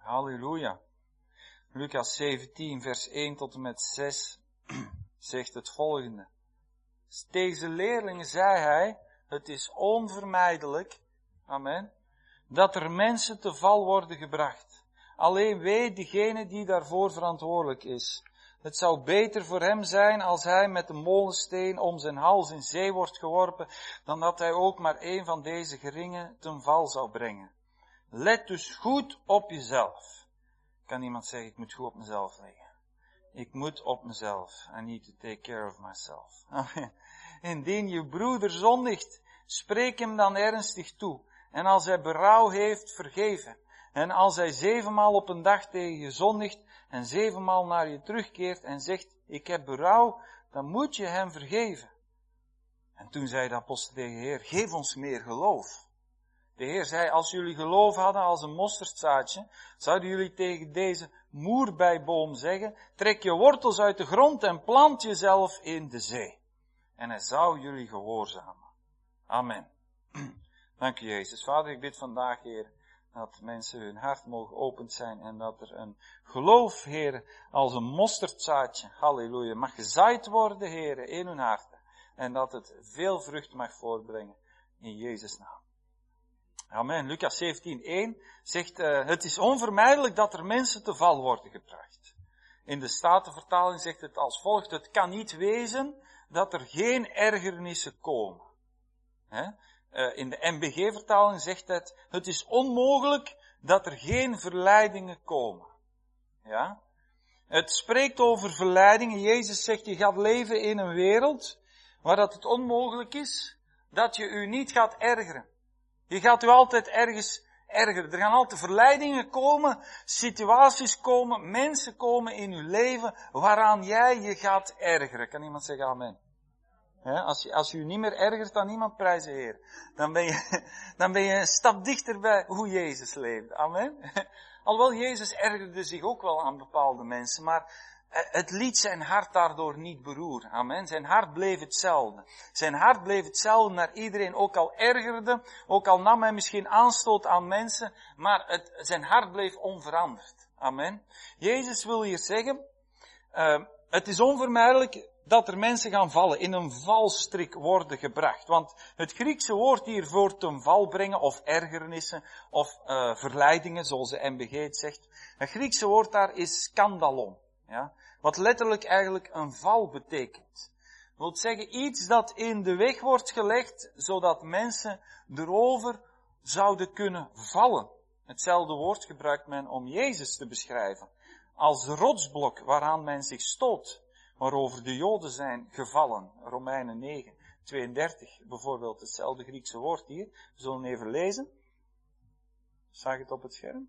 Halleluja. Lucas 17, vers 1 tot en met 6 zegt het volgende. Tegen zijn leerlingen zei hij, het is onvermijdelijk, amen, dat er mensen te val worden gebracht. Alleen weet degene die daarvoor verantwoordelijk is. Het zou beter voor hem zijn als hij met een molensteen om zijn hals in zee wordt geworpen, dan dat hij ook maar een van deze geringen ten val zou brengen. Let dus goed op jezelf. Kan iemand zeggen, ik moet goed op mezelf leggen? Ik moet op mezelf. I need to take care of myself. Amen. Indien je broeder zondigt, spreek hem dan ernstig toe. En als hij berouw heeft, vergeef hem. En als hij 7 maal op een dag tegen je zondigt en 7 maal naar je terugkeert en zegt, ik heb berouw, dan moet je hem vergeven. En toen zei de apostel tegen de Heer, geef ons meer geloof. De Heer zei, als jullie geloof hadden als een mosterdzaadje, zouden jullie tegen deze moerbeiboom zeggen, trek je wortels uit de grond en plant jezelf in de zee. En hij zou jullie gehoorzamen. Amen. Dank u Jezus. Vader, ik bid vandaag, Heer, dat mensen hun hart mogen opend zijn en dat er een geloof, Heer, als een mosterdzaadje, halleluja, mag gezaaid worden, Heer, in hun harten. En dat het veel vrucht mag voortbrengen, in Jezus' naam. Amen. Lucas 17:1 zegt, het is onvermijdelijk dat er mensen te val worden gebracht. In de Statenvertaling zegt het als volgt, het kan niet wezen dat er geen ergernissen komen. In de MBG-vertaling zegt het is onmogelijk dat er geen verleidingen komen. Ja? Het spreekt over verleidingen. Jezus zegt, je gaat leven in een wereld waar dat het onmogelijk is dat je u niet gaat ergeren. Je gaat u altijd ergens ergeren. Er gaan altijd verleidingen komen, situaties komen, mensen komen in uw leven waaraan jij je gaat ergeren. Kan iemand zeggen amen? Ja, als je u niet meer ergert dan iemand, prijzen Heer. Dan ben je een stap dichter bij hoe Jezus leeft. Amen. Alhoewel Jezus ergerde zich ook wel aan bepaalde mensen, maar het liet zijn hart daardoor niet beroeren. Amen. Zijn hart bleef hetzelfde. Zijn hart bleef hetzelfde naar iedereen, ook al ergerde, ook al nam hij misschien aanstoot aan mensen, maar zijn hart bleef onveranderd. Amen. Jezus wil hier zeggen, het is onvermijdelijk dat er mensen gaan vallen, in een valstrik worden gebracht. Want het Griekse woord hier voor ten val brengen, of ergernissen, of verleidingen, zoals de MBG het zegt. Het Griekse woord daar is skandalon. Ja, wat letterlijk eigenlijk een val betekent. Dat wil zeggen iets dat in de weg wordt gelegd, zodat mensen erover zouden kunnen vallen. Hetzelfde woord gebruikt men om Jezus te beschrijven. Als rotsblok waaraan men zich stoot, waarover de Joden zijn gevallen. Romeinen 9, 32 bijvoorbeeld, hetzelfde Griekse woord hier. We zullen even lezen. Zag je het op het scherm?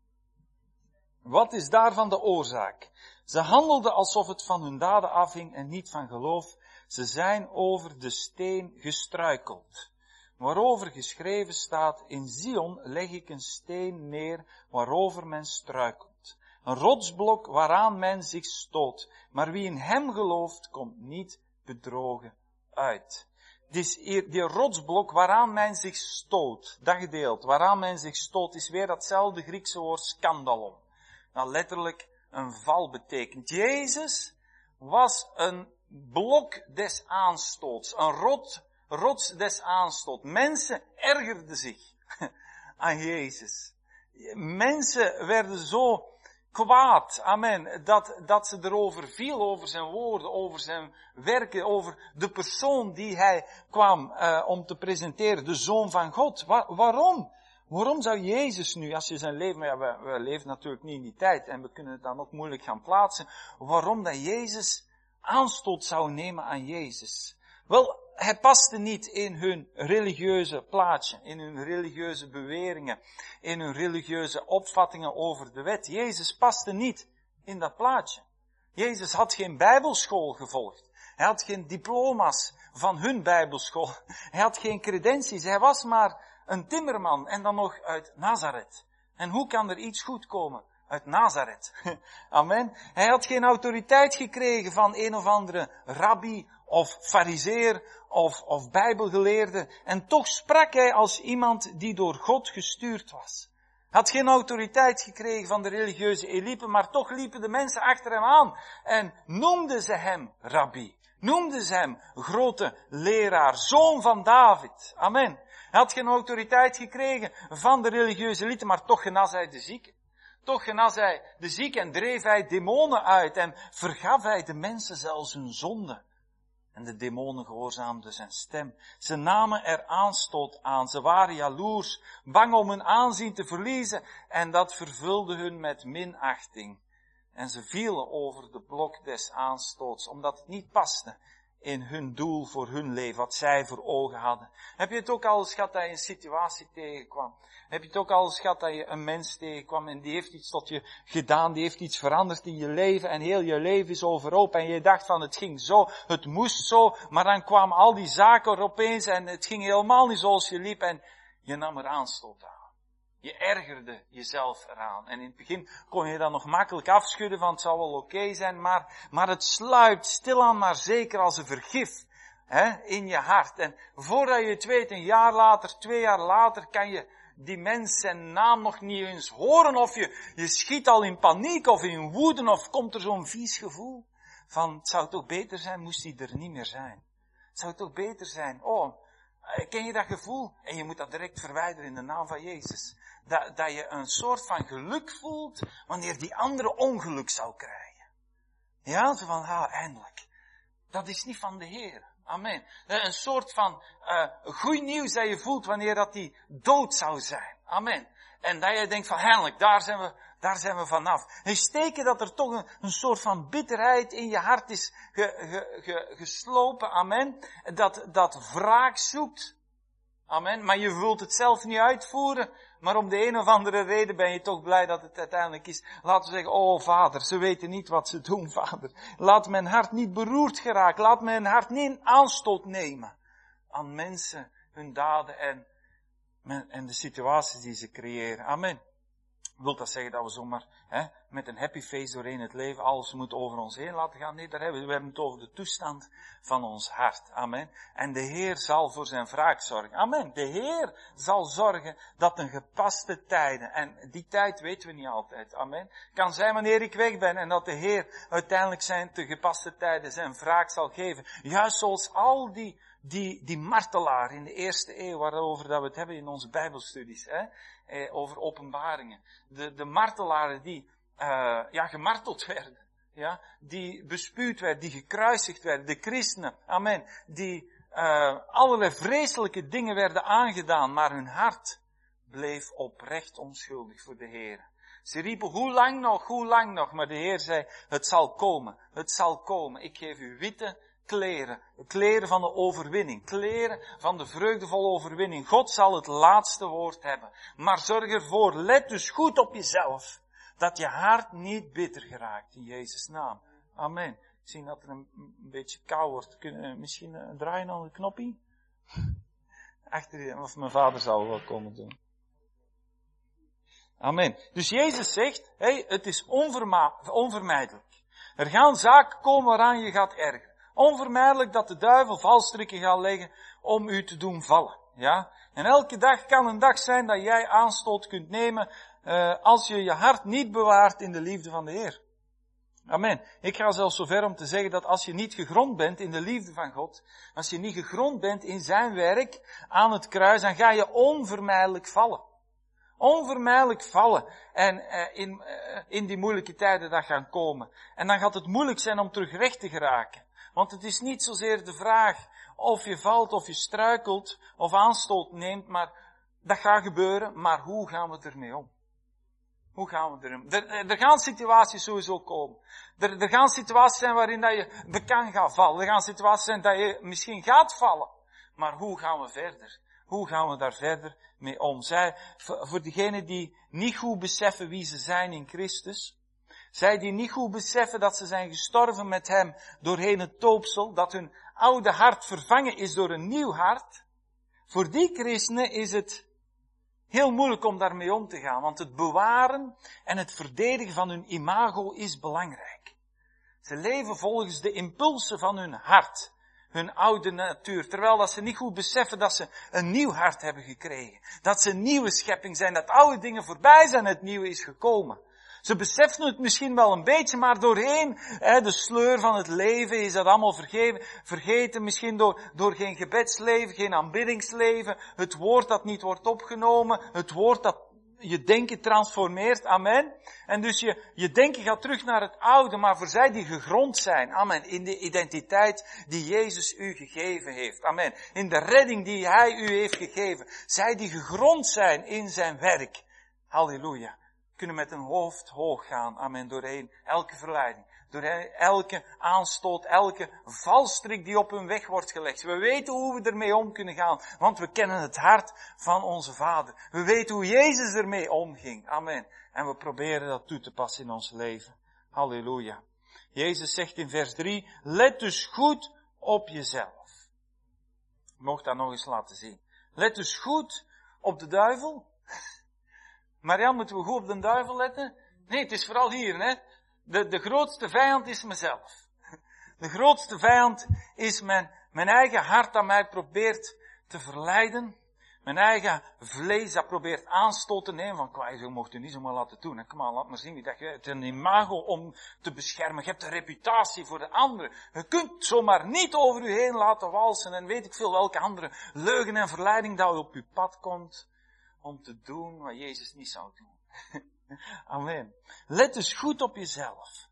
Wat is daarvan de oorzaak? Ze handelden alsof het van hun daden afhing en niet van geloof. Ze zijn over de steen gestruikeld. Waarover geschreven staat, in Zion leg ik een steen neer waarover men struikelt. Een rotsblok waaraan men zich stoot. Maar wie in hem gelooft, komt niet bedrogen uit. Dus die rotsblok waaraan men zich stoot, dat gedeelte, waaraan men zich stoot, is weer datzelfde Griekse woord skandalon. Nou, letterlijk een val betekent. Jezus was een blok des aanstoots, een rots des aanstoots. Mensen ergerden zich aan Jezus. Mensen werden zo kwaad, amen, dat ze erover viel, over zijn woorden, over zijn werken, over de persoon die hij kwam om te presenteren, de Zoon van God. Waarom? Waarom zou Jezus nu, als je zijn leven, maar ja, we leven natuurlijk niet in die tijd en we kunnen het dan ook moeilijk gaan plaatsen, waarom dat Jezus aanstoot zou nemen aan Jezus? Wel, hij paste niet in hun religieuze plaatje, in hun religieuze beweringen, in hun religieuze opvattingen over de wet. Jezus paste niet in dat plaatje. Jezus had geen bijbelschool gevolgd. Hij had geen diploma's van hun bijbelschool. Hij had geen credentities. Hij was maar een timmerman en dan nog uit Nazareth. En hoe kan er iets goed komen uit Nazareth? Amen. Hij had geen autoriteit gekregen van een of andere rabbi of farizeer of bijbelgeleerde. En toch sprak hij als iemand die door God gestuurd was. Had geen autoriteit gekregen van de religieuze elite, maar toch liepen de mensen achter hem aan en noemden ze hem rabbi. Noemden ze hem grote leraar, zoon van David. Amen. Hij had geen autoriteit gekregen van de religieuze elite, maar toch genas hij de zieken. Toch genas hij de zieken en dreef hij demonen uit en vergaf hij de mensen zelfs hun zonde. En de demonen gehoorzaamden zijn stem. Ze namen er aanstoot aan. Ze waren jaloers, bang om hun aanzien te verliezen. En dat vervulde hun met minachting. En ze vielen over de blok des aanstoots, omdat het niet paste in hun doel voor hun leven, wat zij voor ogen hadden. Heb je het ook al eens gehad dat je een situatie tegenkwam? Heb je het ook al eens gehad dat je een mens tegenkwam en die heeft iets tot je gedaan, die heeft iets veranderd in je leven en heel je leven is overhoop en je dacht van het ging zo, het moest zo, maar dan kwamen al die zaken er opeens en het ging helemaal niet zoals je liep en je nam er aanstoot aan. Je ergerde jezelf eraan. En in het begin kon je dat nog makkelijk afschudden van het zal wel oké zijn, maar het sluipt stilaan maar zeker als een vergif in je hart. En voordat je het weet, een jaar later, 2 jaar later, kan je die mens zijn naam nog niet eens horen of je schiet al in paniek of in woede of komt er zo'n vies gevoel van het zou toch beter zijn moest hij er niet meer zijn. Het zou toch beter zijn, ken je dat gevoel? En je moet dat direct verwijderen in de naam van Jezus. Dat je een soort van geluk voelt wanneer die andere ongeluk zou krijgen. Ja, zo van, eindelijk. Dat is niet van de Heer. Amen. Een soort van goed nieuws dat je voelt wanneer dat die dood zou zijn. Amen. En dat je denkt van, eindelijk, daar zijn we vanaf. En steken dat er toch een soort van bitterheid in je hart is geslopen. Amen. Dat wraak zoekt. Amen. Maar je wilt het zelf niet uitvoeren. Maar om de een of andere reden ben je toch blij dat het uiteindelijk is. Laten we zeggen, Vader, ze weten niet wat ze doen, Vader. Laat mijn hart niet beroerd geraken. Laat mijn hart niet aanstoot nemen aan mensen, hun daden en de situaties die ze creëren. Amen. Wil dat zeggen dat we zomaar met een happy face doorheen het leven alles moet over ons heen laten gaan? Nee, we hebben het over de toestand van ons hart. Amen. En de Heer zal voor zijn wraak zorgen. Amen. De Heer zal zorgen dat een gepaste tijden, en die tijd weten we niet altijd. Amen. Kan zijn wanneer ik weg ben en dat de Heer uiteindelijk zijn te gepaste tijden zijn wraak zal geven. Juist zoals al die martelaar in de eerste eeuw, waarover dat we het hebben in onze Bijbelstudies, over openbaringen. De martelaren die gemarteld werden, die bespuwd werden, die gekruisigd werden, de christenen, amen, die allerlei vreselijke dingen werden aangedaan, maar hun hart bleef oprecht onschuldig voor de Heer. Ze riepen, hoe lang nog, maar de Heer zei, het zal komen, ik geef u witte kleren van de overwinning, kleren van de vreugdevolle overwinning. God zal het laatste woord hebben. Maar zorg ervoor, let dus goed op jezelf, dat je hart niet bitter geraakt in Jezus' naam. Amen. Ik zie dat er een beetje kou wordt. Kunnen misschien draaien aan de knoppie? Of mijn vader zal wel komen doen. Amen. Dus Jezus zegt, het is onvermijdelijk. Er gaan zaken komen waaraan je gaat ergeren. Onvermijdelijk dat de duivel valstrikken gaat leggen om u te doen vallen. Ja? En elke dag kan een dag zijn dat jij aanstoot kunt nemen als je je hart niet bewaart in de liefde van de Heer. Amen. Ik ga zelfs zover om te zeggen dat als je niet gegrond bent in de liefde van God, als je niet gegrond bent in zijn werk aan het kruis, dan ga je onvermijdelijk vallen. Onvermijdelijk vallen. En in die moeilijke tijden dat gaan komen. En dan gaat het moeilijk zijn om terug recht te geraken. Want het is niet zozeer de vraag of je valt of je struikelt of aanstoot neemt, maar dat gaat gebeuren, maar hoe gaan we ermee om? Hoe gaan we ermee om? Er gaan situaties sowieso komen. Er gaan situaties zijn waarin dat je bekend gaat vallen. Er gaan situaties zijn dat je misschien gaat vallen. Maar hoe gaan we verder? Hoe gaan we daar verder mee om? Voor degenen die niet goed beseffen wie ze zijn in Christus, zij die niet goed beseffen dat ze zijn gestorven met hem doorheen het doopsel, dat hun oude hart vervangen is door een nieuw hart, voor die christenen is het heel moeilijk om daarmee om te gaan, want het bewaren en het verdedigen van hun imago is belangrijk. Ze leven volgens de impulsen van hun hart. hun oude natuur. Terwijl dat ze niet goed beseffen dat ze een nieuw hart hebben gekregen. Dat ze een nieuwe schepping zijn. Dat oude dingen voorbij zijn, het nieuwe is gekomen. Ze beseffen het misschien wel een beetje, maar doorheen de sleur van het leven is dat allemaal vergeten. Misschien door geen gebedsleven, geen aanbiddingsleven. Het woord dat niet wordt opgenomen. Het woord dat je denken transformeert. Amen. En dus je denken gaat terug naar het oude, maar voor zij die gegrond zijn. Amen. In de identiteit die Jezus u gegeven heeft. Amen. In de redding die Hij u heeft gegeven. Zij die gegrond zijn in zijn werk. Halleluja. Kunnen met een hoofd hoog gaan. Amen. Doorheen elke verleiding. Doorheen elke aanstoot, elke valstrik die op hun weg wordt gelegd. We weten hoe we ermee om kunnen gaan. Want we kennen het hart van onze Vader. We weten hoe Jezus ermee omging. Amen. En we proberen dat toe te passen in ons leven. Halleluja. Jezus zegt in vers 3, let dus goed op jezelf. Ik mocht dat nog eens laten zien. Let dus goed op de duivel. Marianne, moeten we goed op de duivel letten? Nee, het is vooral hier, hè. De grootste vijand is mezelf. De grootste vijand is mijn eigen hart dat mij probeert te verleiden. Mijn eigen vlees dat probeert aanstoot te nemen. Van, kwaai, zo mocht u niet zomaar laten doen. Hè. Kom maar, laat maar zien. Dat je hebt een imago om te beschermen. Je hebt een reputatie voor de anderen. Je kunt zomaar niet over u heen laten walsen. En weet ik veel welke andere leugen en verleiding dat op uw pad komt. Om te doen wat Jezus niet zou doen. Amen. Let dus goed op jezelf.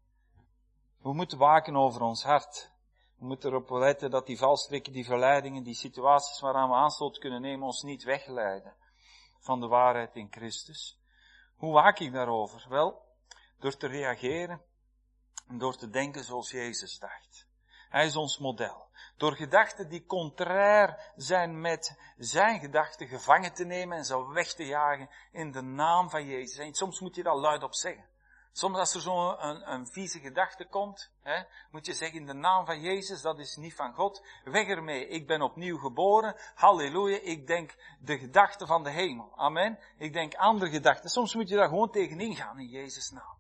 We moeten waken over ons hart. We moeten erop letten dat die valstrikken, die verleidingen, die situaties waaraan we aanstoot kunnen nemen, ons niet wegleiden van de waarheid in Christus. Hoe waak ik daarover? Wel, door te reageren en door te denken zoals Jezus dacht. Hij is ons model. Door gedachten die contrair zijn met zijn gedachten gevangen te nemen en ze weg te jagen in de naam van Jezus. En soms moet je dat luidop zeggen. Soms als er zo'n een vieze gedachte komt, moet je zeggen in de naam van Jezus, dat is niet van God. Weg ermee, ik ben opnieuw geboren. Halleluja, ik denk de gedachten van de hemel. Amen. Ik denk andere gedachten. Soms moet je daar gewoon tegenin gaan in Jezus' naam.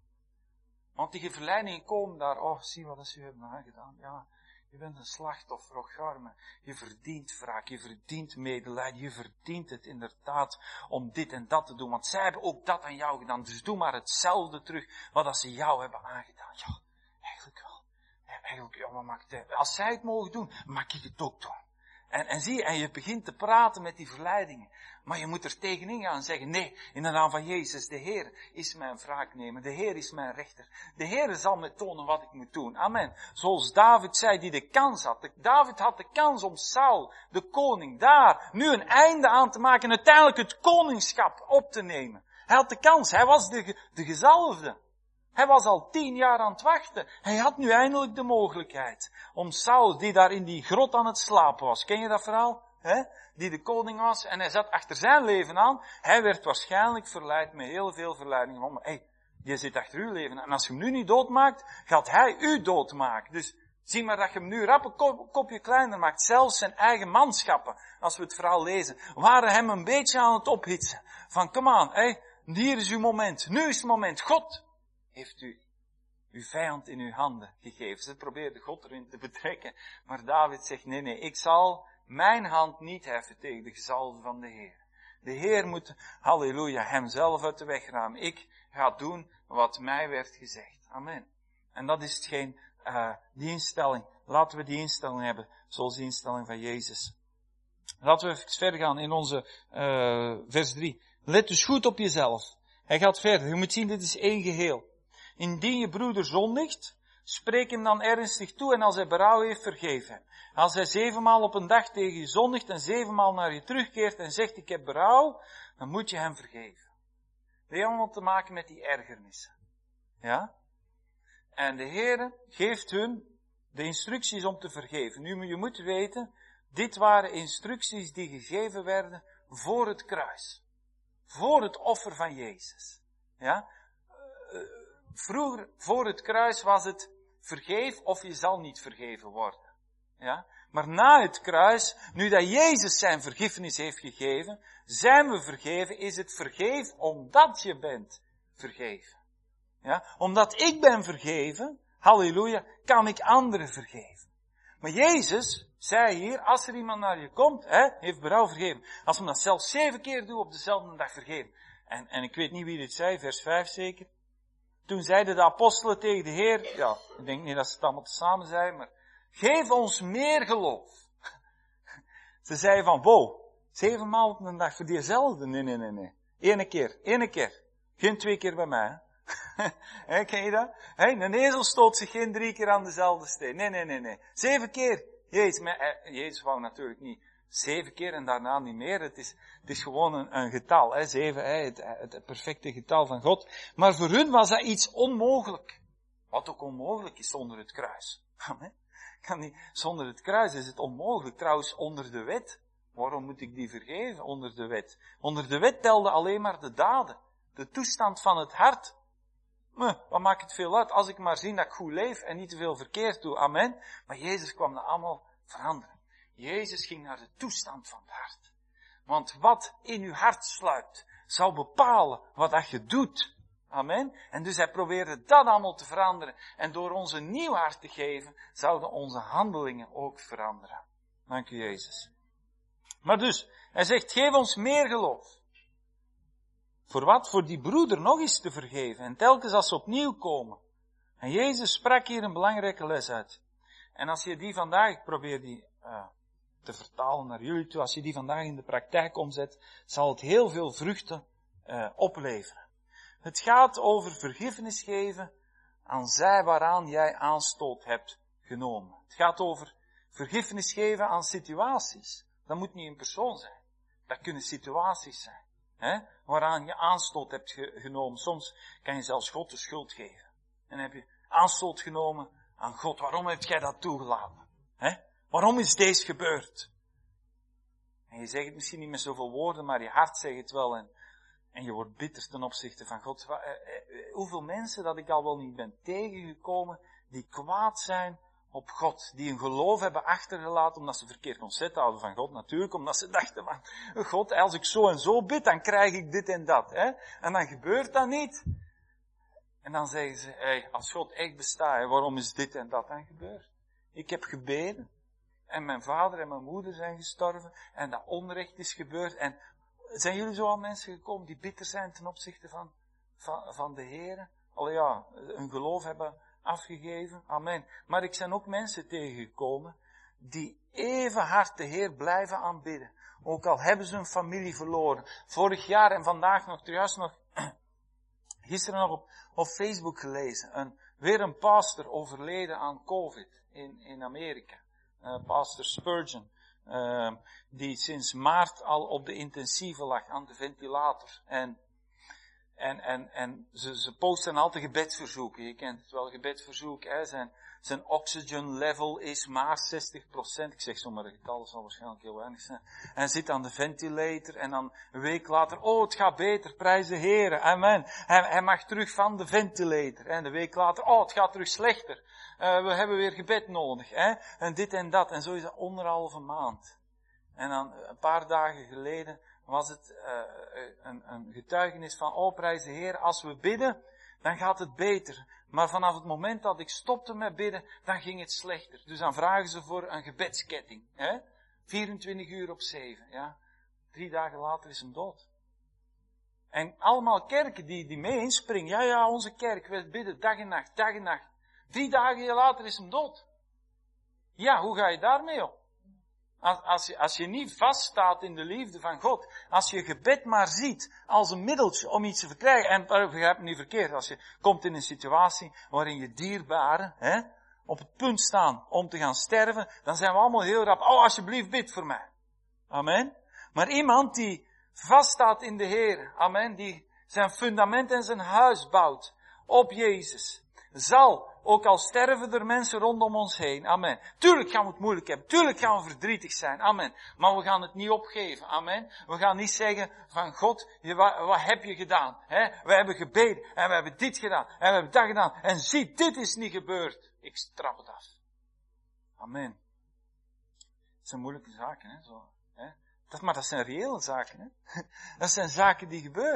Want die verleidingen komen daar, oh zie wat ze u hebben aangedaan. Ja. Je bent een slachtoffer, och arme. Je verdient wraak, je verdient medelijden, je verdient het inderdaad om dit en dat te doen. Want zij hebben ook dat aan jou gedaan. Dus doe maar hetzelfde terug wat ze jou hebben aangedaan. Ja, eigenlijk wel. Eigenlijk, ja, wat maakt het? Als zij het mogen doen, mag ik het ook doen. En zie je, en je begint te praten met die verleidingen. Maar je moet er tegenin gaan en zeggen, nee, in de naam van Jezus, de Heer is mijn wraaknemer. De Heer is mijn rechter. De Heer zal me tonen wat ik moet doen. Amen. Zoals David zei, die de kans had. David had de kans om Saul, de koning, daar nu een einde aan te maken en uiteindelijk het koningschap op te nemen. Hij had de kans. Hij was de gezalfde. Hij was al 10 jaar aan het wachten. Hij had nu eindelijk de mogelijkheid om Saul, die daar in die grot aan het slapen was. Ken je dat verhaal? Die de koning was en hij zat achter zijn leven aan. Hij werd waarschijnlijk verleid met heel veel verleidingen. Maar je zit achter uw leven aan. En als je hem nu niet doodmaakt, gaat hij u doodmaken. Dus zie maar dat je hem nu rap een kopje kleiner maakt. Zelfs zijn eigen manschappen, als we het verhaal lezen, waren hem een beetje aan het ophitsen. Van, kom aan, hier is uw moment. Nu is het moment. God heeft u uw vijand in uw handen gegeven. Ze probeerden God erin te betrekken. Maar David zegt, nee, ik zal mijn hand niet heffen tegen de gezalfde van de Heer. De Heer moet, halleluja, hemzelf uit de weg ruimen. Ik ga doen wat mij werd gezegd. Amen. En dat is hetgeen, die instelling. Laten we die instelling hebben, zoals de instelling van Jezus. Laten we even verder gaan in onze vers 3. Let dus goed op jezelf. Hij gaat verder. Je moet zien, dit is één geheel. Indien je broeder zondigt, spreek hem dan ernstig toe en als hij berouw heeft, vergeef hem. Als hij 7 maal op een dag tegen je zondigt en 7 maal naar je terugkeert en zegt ik heb berouw, dan moet je hem vergeven. Dat heeft allemaal te maken met die ergernissen. Ja? En de Heere geeft hun de instructies om te vergeven. Nu, je moet weten, dit waren instructies die gegeven werden voor het kruis. Voor het offer van Jezus. Ja? Vroeger, voor het kruis was het vergeef of je zal niet vergeven worden. Ja? Maar na het kruis, nu dat Jezus zijn vergiffenis heeft gegeven, zijn we vergeven, is het vergeef omdat je bent vergeven. Ja? Omdat ik ben vergeven, halleluja, kan ik anderen vergeven. Maar Jezus zei hier, als er iemand naar je komt, heeft berouw vergeven. Als we dat zelfs 7 keer doen op dezelfde dag vergeven. En ik weet niet wie dit zei, vers 5 zeker. Toen zeiden de apostelen tegen de Heer, ja, ik denk niet dat ze het allemaal samen zeiden, maar geef ons meer geloof. Ze zeiden van, wow, 7 maal op een dag voor diezelfde? Nee. Ene keer. Geen 2 keer bij mij, hè. Ken je dat? Een ezel stoot zich geen 3 keer aan dezelfde steen. Nee. 7 keer. Jezus wou natuurlijk niet 7 keer en daarna niet meer. Het is gewoon een getal, 7, het perfecte getal van God. Maar voor hun was dat iets onmogelijk. Wat ook onmogelijk is zonder het kruis. Amen. Kan niet, zonder het kruis is het onmogelijk. Trouwens, onder de wet. Waarom moet ik die vergeven onder de wet? Onder de wet telde alleen maar de daden. De toestand van het hart. Wat maakt het veel uit? Als ik maar zie dat ik goed leef en niet te veel verkeerd doe. Amen. Maar Jezus kwam dat allemaal veranderen. Jezus ging naar de toestand van het hart. Want wat in uw hart sluipt, zal bepalen wat dat je doet. Amen. En dus hij probeerde dat allemaal te veranderen. En door ons een nieuw hart te geven, zouden onze handelingen ook veranderen. Dank u, Jezus. Maar dus, hij zegt, geef ons meer geloof. Voor wat? Voor die broeder nog eens te vergeven. En telkens als ze opnieuw komen. En Jezus sprak hier een belangrijke les uit. En als je die vandaag, ik probeer die te vertalen naar jullie toe, als je die vandaag in de praktijk omzet, zal het heel veel vruchten opleveren. Het gaat over vergiffenis geven aan zij waaraan jij aanstoot hebt genomen. Het gaat over vergiffenis geven aan situaties. Dat moet niet een persoon zijn. Dat kunnen situaties zijn. Waaraan je aanstoot hebt genomen. Soms kan je zelfs God de schuld geven. En dan heb je aanstoot genomen aan God. Waarom heb jij dat toegelaten? Waarom is deze gebeurd? En je zegt het misschien niet met zoveel woorden, maar je hart zegt het wel. En je wordt bitter ten opzichte van God. Hoeveel mensen dat ik al wel niet ben tegengekomen, die kwaad zijn op God. Die een geloof hebben achtergelaten omdat ze verkeerd concept hadden van God. Natuurlijk, omdat ze dachten van, God, als ik zo en zo bid, dan krijg ik dit en dat. En dan gebeurt dat niet. En dan zeggen ze, als God echt bestaat, waarom is dit en dat dan gebeurd? Ik heb gebeden. En mijn vader en mijn moeder zijn gestorven. En dat onrecht is gebeurd. En zijn jullie zo al mensen gekomen die bitter zijn ten opzichte van de Heer? Een geloof hebben afgegeven. Amen. Maar ik zijn ook mensen tegengekomen die even hard de Heer blijven aanbidden. Ook al hebben ze hun familie verloren. Vorig jaar en vandaag nog, gisteren nog op Facebook gelezen. Weer een pastor overleden aan COVID in Amerika. Pastor Spurgeon. Die sinds maart al op de intensieve lag aan de ventilator. En ze posten altijd gebedverzoeken. Je kent het wel, gebedverzoek. Zijn oxygen level is maar 60%. Ik zeg zomaar een getal, dat zal waarschijnlijk heel weinig zijn. En zit aan de ventilator. En dan een week later, het gaat beter, prijs de Heer. Amen. Hij mag terug van de ventilator. En de week later, het gaat terug slechter. We hebben weer gebed nodig. En dit en dat. En zo is dat 1,5 maand. En dan een paar dagen geleden was het een getuigenis van, prijs de Heer, als we bidden, dan gaat het beter. Maar vanaf het moment dat ik stopte met bidden, dan ging het slechter. Dus dan vragen ze voor een gebedsketting. 24 uur op 7. Ja. 3 dagen later is hem dood. En allemaal kerken die mee inspringen. Ja, onze kerk, we bidden dag en nacht, dag en nacht. 3 dagen later is hem dood. Ja, hoe ga je daarmee om? Als je niet vaststaat in de liefde van God, als je gebed maar ziet als een middeltje om iets te verkrijgen, en begrijp me niet verkeerd, als je komt in een situatie waarin je dierbaren op het punt staan om te gaan sterven, dan zijn we allemaal heel rap, alsjeblieft bid voor mij. Amen. Maar iemand die vaststaat in de Heer, amen, die zijn fundament en zijn huis bouwt op Jezus, zal, ook al sterven er mensen rondom ons heen, amen. Tuurlijk gaan we het moeilijk hebben, tuurlijk gaan we verdrietig zijn, amen. Maar we gaan het niet opgeven, amen. We gaan niet zeggen van God, wat heb je gedaan? We hebben gebeden, en we hebben dit gedaan, en we hebben dat gedaan, en zie, dit is niet gebeurd. Ik straf het af. Amen. Dat zijn moeilijke zaken, zo. Maar dat zijn reële zaken, Dat zijn zaken die gebeuren.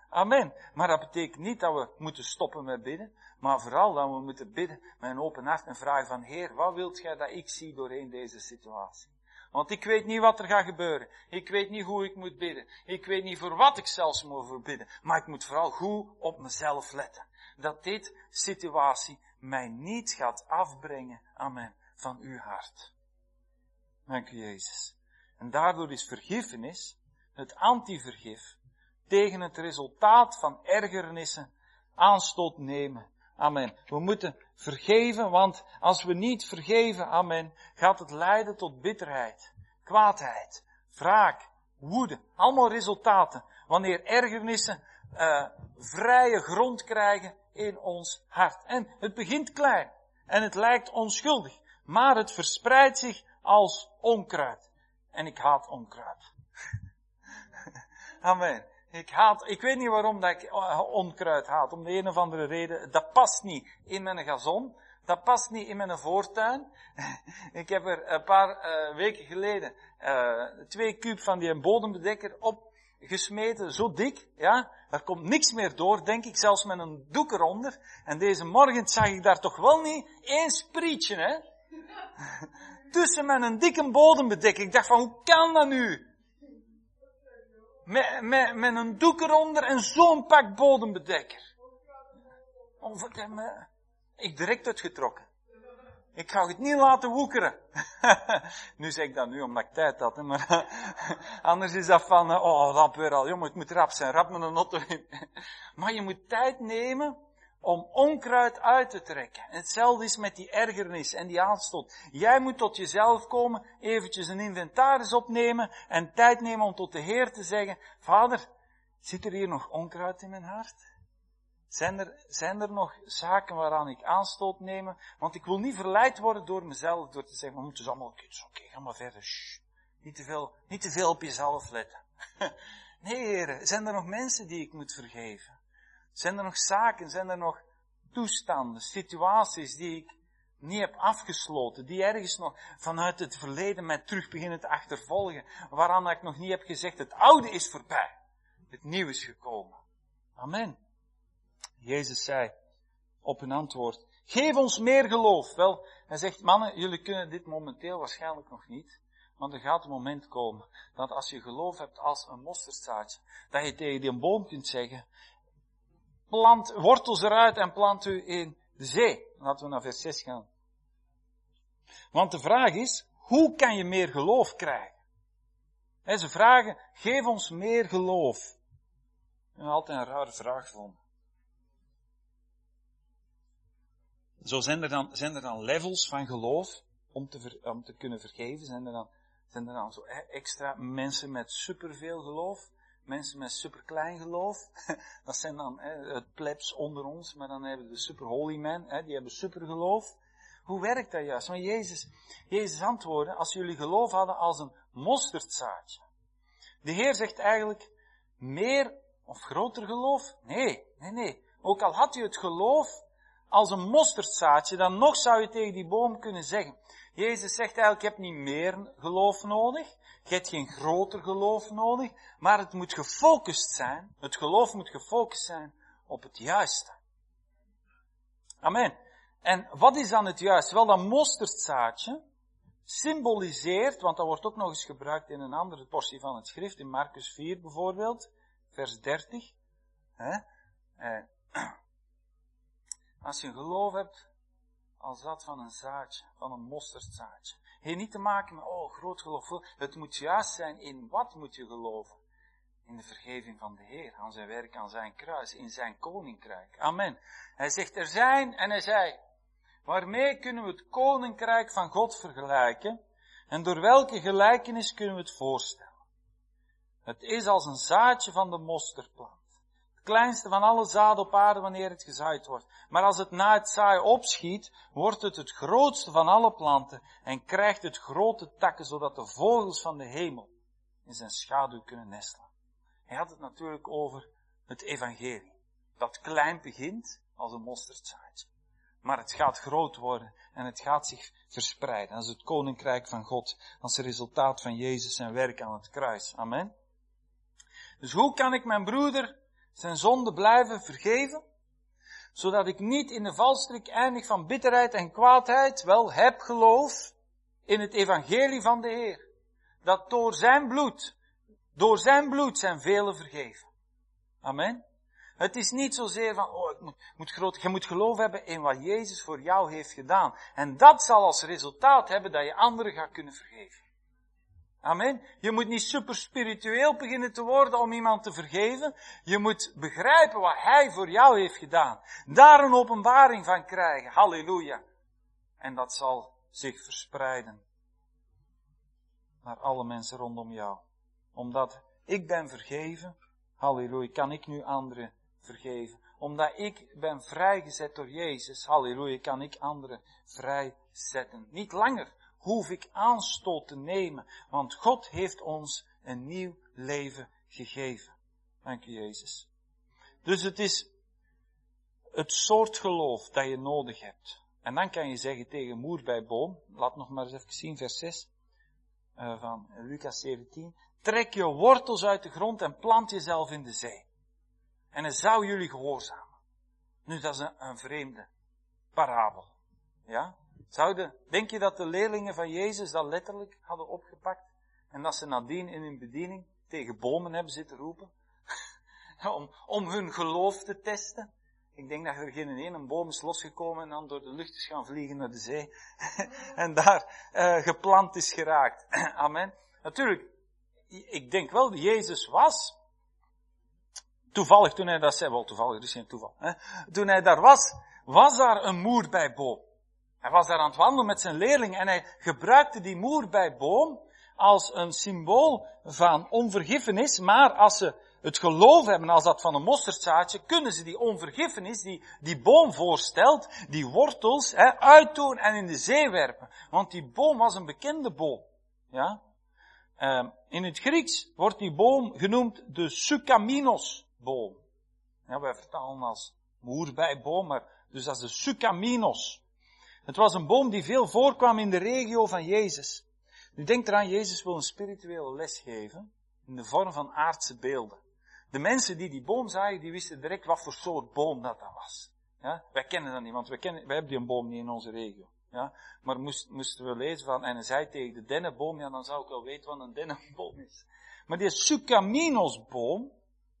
Amen. Maar dat betekent niet dat we moeten stoppen met bidden, maar vooral dat we moeten bidden met een open hart en vragen van, Heer, wat wilt gij dat ik zie doorheen deze situatie? Want ik weet niet wat er gaat gebeuren. Ik weet niet hoe ik moet bidden. Ik weet niet voor wat ik zelfs moet bidden. Maar ik moet vooral goed op mezelf letten. Dat dit situatie mij niet gaat afbrengen, amen, van uw hart. Dank u, Jezus. En daardoor is vergiffenis, het antivergif, tegen het resultaat van ergernissen aanstoot nemen. Amen. We moeten vergeven, want als we niet vergeven, amen, gaat het leiden tot bitterheid, kwaadheid, wraak, woede. Allemaal resultaten wanneer ergernissen vrije grond krijgen in ons hart. En het begint klein en het lijkt onschuldig, maar het verspreidt zich als onkruid. En ik haat onkruid. Amen. Ik weet niet waarom dat ik onkruid haat. Om de een of andere reden. Dat past niet in mijn gazon. Dat past niet in mijn voortuin. Ik heb er een paar weken geleden 2 kuub van die bodembedekker opgesmeten. Zo dik. Ja. Daar komt niks meer door, denk ik. Zelfs met een doek eronder. En deze morgen zag ik daar toch wel niet 1 sprietje, hè. Tussen met een dikke bodembedekker. Ik dacht van, hoe kan dat nu? Met een doek eronder en zo'n pak bodembedekker. Ik direct uitgetrokken. Ik ga het niet laten woekeren. Nu zeg ik dat nu omdat ik tijd had. Hè, maar anders is dat van, rap weer al. Jongen, het moet rap zijn. Rap met een auto in. Maar je moet tijd nemen om onkruid uit te trekken. En hetzelfde is met die ergernis en die aanstoot. Jij moet tot jezelf komen, eventjes een inventaris opnemen en tijd nemen om tot de Heer te zeggen, Vader, zit er hier nog onkruid in mijn hart? Zijn er nog zaken waaraan ik aanstoot nemen? Want ik wil niet verleid worden door mezelf, door te zeggen, het is allemaal oké, ga maar verder. Shh. Niet te veel op jezelf letten. Nee, Heer, zijn er nog mensen die ik moet vergeven? Zijn er nog zaken, zijn er nog toestanden, situaties die ik niet heb afgesloten, die ergens nog vanuit het verleden mij terug beginnen te achtervolgen, waaraan ik nog niet heb gezegd, het oude is voorbij, het nieuwe is gekomen. Amen. Jezus zei op een antwoord, geef ons meer geloof. Wel, hij zegt, mannen, jullie kunnen dit momenteel waarschijnlijk nog niet, want er gaat een moment komen dat als je geloof hebt als een mosterdzaadje, dat je tegen die boom kunt zeggen, plant wortels eruit en plant u in de zee. Laten we naar vers 6 gaan. Want de vraag is, hoe kan je meer geloof krijgen? Ze vragen, geef ons meer geloof. Ik heb altijd een rare vraag gevonden. Zo zijn er dan levels van geloof om te kunnen vergeven. Zijn er dan zo extra mensen met superveel geloof? Mensen met superklein geloof, dat zijn dan het plebs onder ons, maar dan hebben we de super holy men, die hebben supergeloof. Hoe werkt dat juist? Want Jezus antwoordde, als jullie geloof hadden als een mosterdzaadje. De Heer zegt eigenlijk, meer of groter geloof? Nee. Ook al had u het geloof als een mosterdzaadje, dan nog zou je tegen die boom kunnen zeggen. Jezus zegt eigenlijk, je hebt niet meer geloof nodig. Je hebt geen groter geloof nodig. Maar het moet gefocust zijn. Het geloof moet gefocust zijn op het juiste. Amen. En wat is dan het juiste? Wel, dat mosterdzaadje symboliseert, want dat wordt ook nog eens gebruikt in een andere portie van het schrift, in Marcus 4 bijvoorbeeld, vers 30. Als je een geloof hebt als dat van een zaadje, van een mosterdzaadje. Heeft niet te maken met, groot geloof. Het moet juist zijn, in wat moet je geloven? In de vergeving van de Heer, aan zijn werk, aan zijn kruis, in zijn koninkrijk. Amen. Hij zegt, er zijn, en hij zei, waarmee kunnen we het koninkrijk van God vergelijken? En door welke gelijkenis kunnen we het voorstellen? Het is als een zaadje van de mosterdplant. Het kleinste van alle zaden op aarde wanneer het gezaaid wordt. Maar als het na het zaaien opschiet, wordt het grootste van alle planten en krijgt het grote takken, zodat de vogels van de hemel in zijn schaduw kunnen nestelen. Hij had het natuurlijk over het evangelie. Dat klein begint als een mosterdzaadje. Maar het gaat groot worden en het gaat zich verspreiden. Dat is het koninkrijk van God, als resultaat van Jezus zijn werk aan het kruis. Amen. Dus hoe kan ik mijn broeder zijn zonden blijven vergeven, zodat ik niet in de valstrik eindig van bitterheid en kwaadheid, wel heb geloof in het evangelie van de Heer. Dat door zijn bloed zijn velen vergeven. Amen. Het is niet zozeer van, je moet geloof hebben in wat Jezus voor jou heeft gedaan. En dat zal als resultaat hebben dat je anderen gaat kunnen vergeven. Amen. Je moet niet super spiritueel beginnen te worden om iemand te vergeven. Je moet begrijpen wat Hij voor jou heeft gedaan. Daar een openbaring van krijgen. Halleluja. En dat zal zich verspreiden naar alle mensen rondom jou. Omdat ik ben vergeven, halleluja, kan ik nu anderen vergeven. Omdat ik ben vrijgezet door Jezus, halleluja, kan ik anderen vrijzetten. Niet langer hoef ik aanstoot te nemen, want God heeft ons een nieuw leven gegeven. Dank u, Jezus. Dus het is het soort geloof dat je nodig hebt. En dan kan je zeggen tegen moer bij boom, laat nog maar eens even zien, vers 6 van Lucas 17. Trek je wortels uit de grond en plant jezelf in de zee. En hij zou jullie gehoorzamen. Nu, dat is een vreemde parabel. Ja? Denk je dat de leerlingen van Jezus dat letterlijk hadden opgepakt? En dat ze nadien in hun bediening tegen bomen hebben zitten roepen? om hun geloof te testen? Ik denk dat er geen een boom is losgekomen en dan door de lucht is gaan vliegen naar de zee. En daar geplant is geraakt. Amen. Natuurlijk, ik denk wel, Jezus was toevallig toen hij dat zei, wel toevallig, er is geen toeval. Hè? Toen hij daar was daar een moerbeiboom. Hij was daar aan het wandelen met zijn leerlingen en hij gebruikte die moerbeiboom als een symbool van onvergiffenis, maar als ze het geloof hebben als dat van een mosterdzaadje, kunnen ze die onvergiffenis, die boom voorstelt, die wortels, uitdoen en in de zee werpen. Want die boom was een bekende boom. Ja? In het Grieks wordt die boom genoemd de Sukaminos-boom. Ja, wij vertalen als moerbeiboom, maar dus dat is de Sukaminos. Het was een boom die veel voorkwam in de regio van Jezus. Nu denk eraan, Jezus wil een spirituele les geven in de vorm van aardse beelden. De mensen die die boom zagen, die wisten direct wat voor soort boom dat was. Ja? Wij kennen dat niet, want wij hebben die boom niet in onze regio. Ja? Maar moesten we lezen van, en hij zei tegen de dennenboom, ja dan zou ik wel weten wat een dennenboom is. Maar die Sukaminos-boom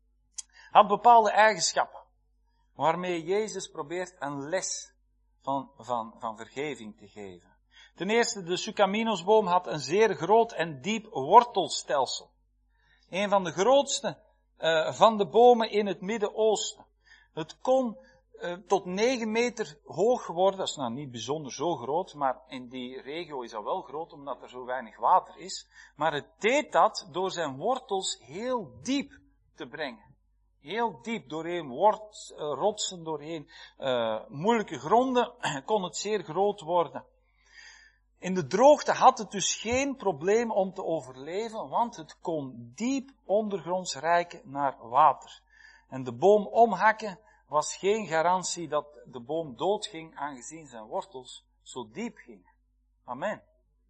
had bepaalde eigenschappen, waarmee Jezus probeert een les van vergeving te geven. Ten eerste, de Sukaminos-boom had een zeer groot en diep wortelstelsel. Een van de grootste van de bomen in het Midden-Oosten. Het kon tot 9 meter hoog worden. Dat is nou niet bijzonder zo groot, maar in die regio is dat wel groot, omdat er zo weinig water is. Maar het deed dat door zijn wortels heel diep te brengen. Heel diep, doorheen rotsen, doorheen moeilijke gronden, kon het zeer groot worden. In de droogte had het dus geen probleem om te overleven, want het kon diep ondergronds reiken naar water. En de boom omhakken was geen garantie dat de boom doodging, aangezien zijn wortels zo diep gingen. Amen.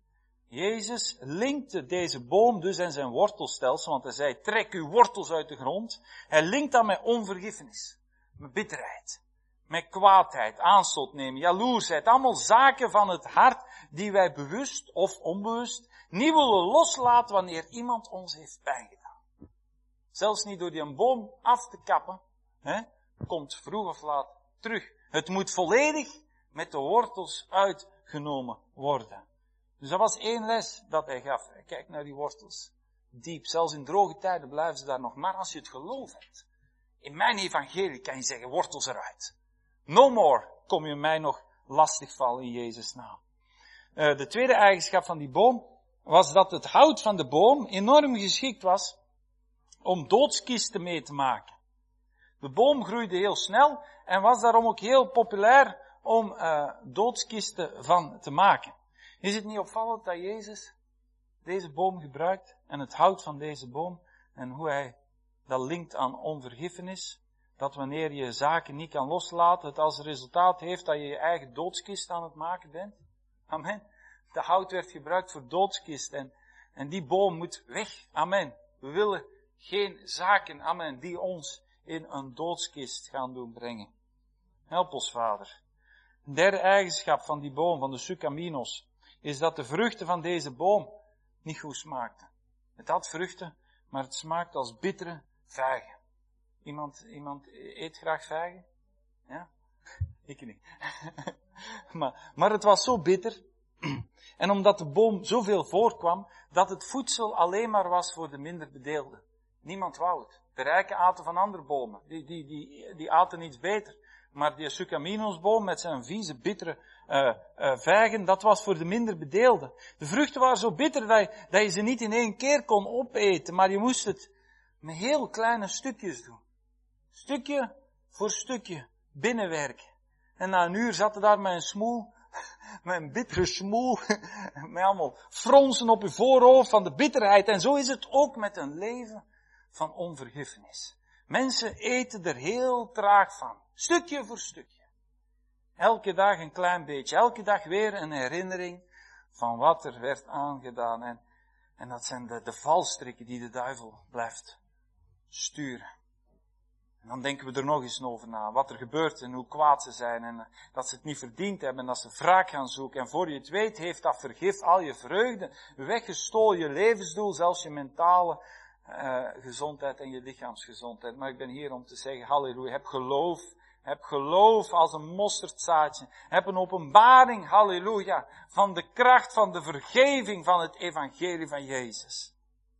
Jezus linkte deze boom dus en zijn wortelstelsel, want hij zei, trek uw wortels uit de grond. Hij linkt dat met onvergiffenis, met bitterheid, met kwaadheid, aanstoot nemen, jaloersheid, allemaal zaken van het hart die wij bewust of onbewust niet willen loslaten wanneer iemand ons heeft pijn gedaan. Zelfs niet door die een boom af te kappen, komt vroeg of laat terug. Het moet volledig met de wortels uitgenomen worden. Dus dat was één les dat hij gaf. Kijk naar die wortels. Diep. Zelfs in droge tijden blijven ze daar nog. Maar als je het geloof hebt. In mijn evangelie kan je zeggen, wortels eruit. No more kom je mij nog lastigvallen in Jezus' naam. De tweede eigenschap van die boom was dat het hout van de boom enorm geschikt was om doodskisten mee te maken. De boom groeide heel snel en was daarom ook heel populair om doodskisten van te maken. Is het niet opvallend dat Jezus deze boom gebruikt en het hout van deze boom en hoe hij dat linkt aan onvergiffenis? Dat wanneer je zaken niet kan loslaten, het als resultaat heeft dat je je eigen doodskist aan het maken bent? Amen. De hout werd gebruikt voor doodskist en die boom moet weg. Amen. We willen geen zaken, amen, die ons in een doodskist gaan doen brengen. Help ons, Vader. Een derde eigenschap van die boom, van de Sucaminos, is dat de vruchten van deze boom niet goed smaakten. Het had vruchten, maar het smaakt als bittere vijgen. Iemand eet graag vijgen? Ja? Ik niet. maar het was zo bitter. En omdat de boom zoveel voorkwam, dat het voedsel alleen maar was voor de minder bedeelden. Niemand wou het. De rijken aten van andere bomen. Die aten iets beter. Maar die Sucaminosboom met zijn vieze, bittere vijgen, dat was voor de minder bedeelden. De vruchten waren zo bitter dat je ze niet in één keer kon opeten, maar je moest het met heel kleine stukjes doen. Stukje voor stukje binnenwerken. En na een uur zat er daar met een smoel, met een bittere smoel, met allemaal fronsen op je voorhoofd van de bitterheid. En zo is het ook met een leven van onvergiffenis. Mensen eten er heel traag van. Stukje voor stukje. Elke dag een klein beetje. Elke dag weer een herinnering van wat er werd aangedaan. En dat zijn de valstrikken die de duivel blijft sturen. En dan denken we er nog eens over na. Wat er gebeurt en hoe kwaad ze zijn. En dat ze het niet verdiend hebben. En dat ze wraak gaan zoeken. En voor je het weet heeft dat vergif al je vreugde weggestolen. Je levensdoel, zelfs je mentale gezondheid en je lichaamsgezondheid. Maar ik ben hier om te zeggen, halleluja, heb geloof. Heb geloof als een mosterdzaadje. Heb een openbaring, halleluja, van de kracht van de vergeving van het evangelie van Jezus.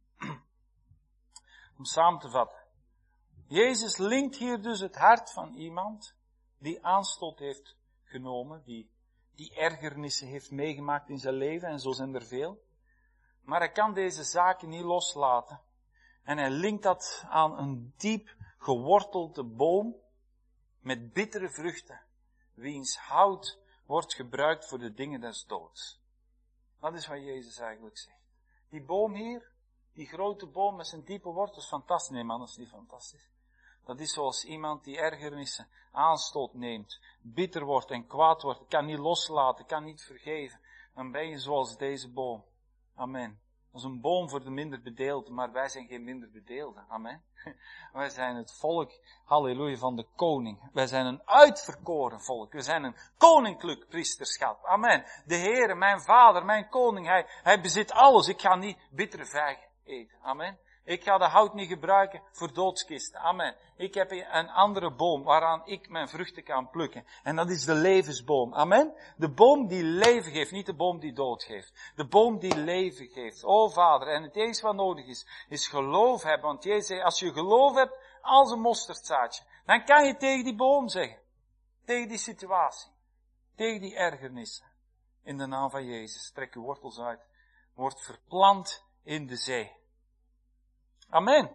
Om samen te vatten. Jezus linkt hier dus het hart van iemand die aanstoot heeft genomen, die ergernissen heeft meegemaakt in zijn leven, en zo zijn er veel. Maar hij kan deze zaken niet loslaten. En hij linkt dat aan een diep gewortelde boom met bittere vruchten, wiens hout wordt gebruikt voor de dingen des doods. Dat is wat Jezus eigenlijk zegt. Die boom hier, die grote boom met zijn diepe wortels, fantastisch. Nee man, dat is niet fantastisch. Dat is zoals iemand die ergernissen aanstoot neemt, bitter wordt en kwaad wordt, kan niet loslaten, kan niet vergeven. Dan ben je zoals deze boom. Amen. Dat is een boom voor de minder bedeelden, maar wij zijn geen minder bedeelden. Amen. Wij zijn het volk, halleluja, van de koning. Wij zijn een uitverkoren volk. We zijn een koninklijk priesterschap. Amen. De Heere, mijn vader, mijn koning, hij bezit alles. Ik ga niet bittere vijgen eten. Amen. Ik ga de hout niet gebruiken voor doodskisten. Amen. Ik heb een andere boom waaraan ik mijn vruchten kan plukken. En dat is de levensboom. Amen. De boom die leven geeft, niet de boom die dood geeft. De boom die leven geeft. O Vader, en het enige wat nodig is geloof hebben. Want Jezus zei, als je geloof hebt als een mosterdzaadje, dan kan je tegen die boom zeggen. Tegen die situatie. Tegen die ergernissen. In de naam van Jezus, trek uw wortels uit. Word verplant in de zee. Amen.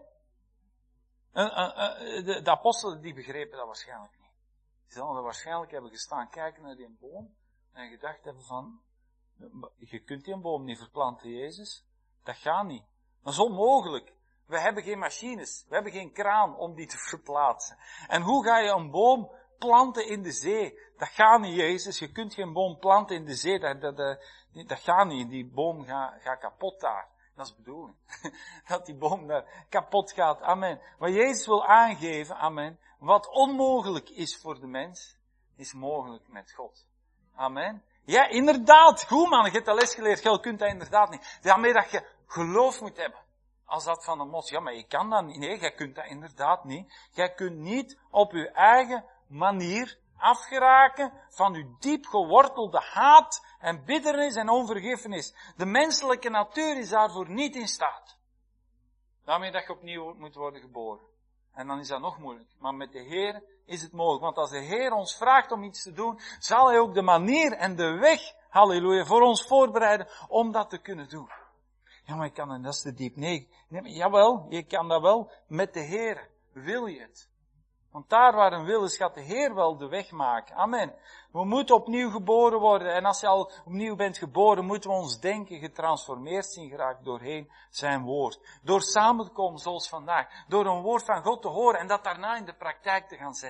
De apostelen die begrepen dat waarschijnlijk niet. Die zullen er waarschijnlijk hebben gestaan kijken naar die boom en gedacht hebben van, je kunt die boom niet verplanten, Jezus. Dat gaat niet. Dat is onmogelijk. We hebben geen machines. We hebben geen kraan om die te verplaatsen. En hoe ga je een boom planten in de zee? Dat gaat niet, Jezus. Je kunt geen boom planten in de zee. Dat gaat niet. Die boom gaat kapot daar. Dat is de bedoeling. Dat die boom daar kapot gaat. Amen. Wat Jezus wil aangeven, amen. Wat onmogelijk is voor de mens, is mogelijk met God. Amen. Ja, inderdaad. Goed man, je hebt de les geleerd. Je kunt dat inderdaad niet. Daarmee dat je geloof moet hebben. Als dat van een mos. Ja, maar je kan dat niet. Nee, jij kunt dat inderdaad niet. Jij kunt niet op je eigen manier afgeraken van uw diep gewortelde haat en bitternis en onvergiffenis. De menselijke natuur is daarvoor niet in staat. Daarmee dat je opnieuw moet worden geboren. En dan is dat nog moeilijk. Maar met de Heer is het mogelijk. Want als de Heer ons vraagt om iets te doen, zal Hij ook de manier en de weg, halleluja, voor ons voorbereiden om dat te kunnen doen. Ja, maar ik kan dat is te diep. Nee, jawel, je kan dat wel met de Heer. Wil je het? Want daar waar een wil is, gaat de Heer wel de weg maken. Amen. We moeten opnieuw geboren worden. En als je al opnieuw bent geboren, moeten we ons denken getransformeerd zien geraakt doorheen zijn woord. Door samen te komen zoals vandaag. Door een woord van God te horen en dat daarna in de praktijk te gaan zetten.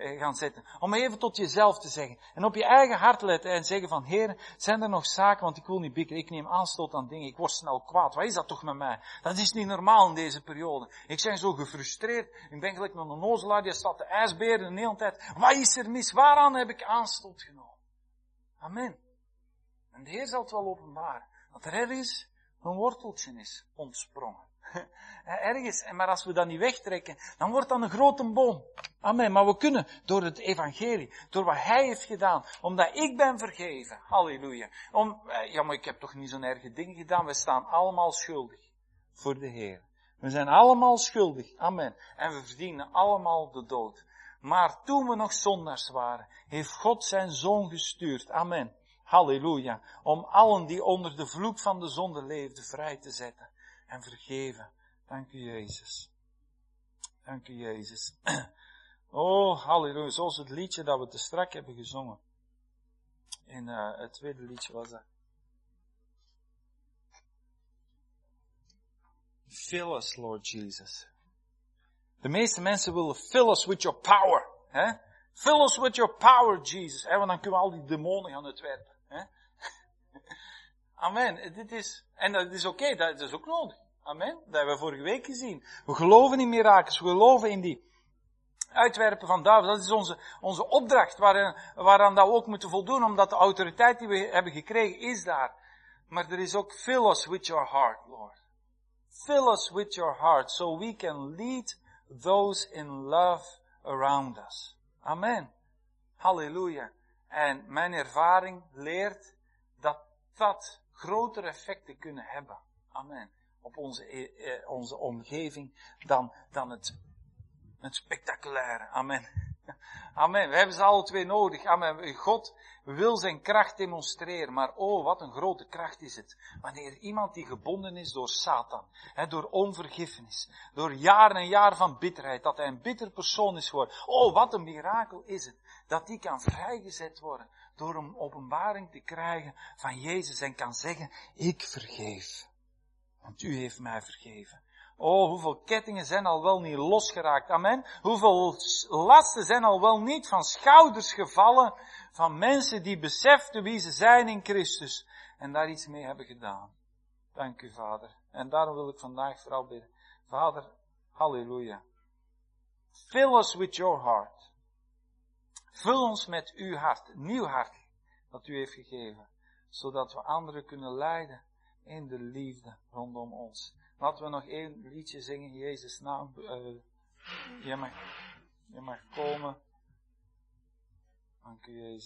gaan zetten. Om even tot jezelf te zeggen. En op je eigen hart letten en zeggen van, Heer, zijn er nog zaken, want ik wil niet bikkeren. Ik neem aanstoot aan dingen. Ik word snel kwaad. Wat is dat toch met mij? Dat is niet normaal in deze periode. Ik ben zo gefrustreerd. Ik ben gelijk een onnozelaar, die staat te ijsberen de hele tijd. Wat is er mis? Waaraan heb ik aanstoot genomen? Amen. En de Heer zal het wel openbaren. Dat er ergens een worteltje is ontsprongen. Ergens, maar als we dat niet wegtrekken, dan wordt dat een grote boom. Amen. Maar we kunnen door het evangelie, door wat Hij heeft gedaan, omdat ik ben vergeven. Halleluja. Ja, maar ik heb toch niet zo'n erge ding gedaan. We staan allemaal schuldig voor de Heer. We zijn allemaal schuldig. Amen. En we verdienen allemaal de dood. Maar toen we nog zondaars waren, heeft God zijn Zoon gestuurd. Amen. Halleluja. Om allen die onder de vloek van de zonde leefden vrij te zetten. En vergeven. Dank u, Jezus. Dank u, Jezus. Oh, halleluja. Zoals het liedje dat we te strak hebben gezongen. En het tweede liedje was dat. Fill us, Lord Jesus. De meeste mensen willen fill us with your power. Hè? Fill us with your power, Jesus. Want dan kunnen we al die demonen gaan uitwerpen. Hè? Amen. En dat is oké, dat is ook nodig. Amen. Dat hebben we vorige week gezien. We geloven in mirakels. We geloven in die uitwerpen van duivelen. Dat is onze opdracht waaraan dat we ook moeten voldoen. Omdat de autoriteit die we hebben gekregen is daar. Maar er is ook fill us with your heart, Lord. Fill us with your heart. So we can lead those in love around us. Amen. Halleluja. En mijn ervaring leert dat grotere effecten kunnen hebben. Amen. Op onze omgeving dan het spectaculaire. Amen. Amen. We hebben ze alle twee nodig. Amen. God wil zijn kracht demonstreren. Maar oh, wat een grote kracht is het. Wanneer iemand die gebonden is door Satan. Door onvergiffenis. Door jaren en jaren van bitterheid. Dat hij een bitter persoon is geworden. Oh, wat een mirakel is het. Dat die kan vrijgezet worden. Door een openbaring te krijgen van Jezus. En kan zeggen, ik vergeef. Want u heeft mij vergeven. Oh, hoeveel kettingen zijn al wel niet losgeraakt. Amen. Hoeveel lasten zijn al wel niet van schouders gevallen van mensen die beseften wie ze zijn in Christus. En daar iets mee hebben gedaan. Dank u, Vader. En daarom wil ik vandaag vooral bidden. Vader, halleluja. Fill us with your heart. Vul ons met uw hart, nieuw hart, dat u heeft gegeven. Zodat we anderen kunnen leiden in de liefde rondom ons. Laten we nog één liedje zingen in Jezus' naam. Je mag komen. Dank u, Jezus.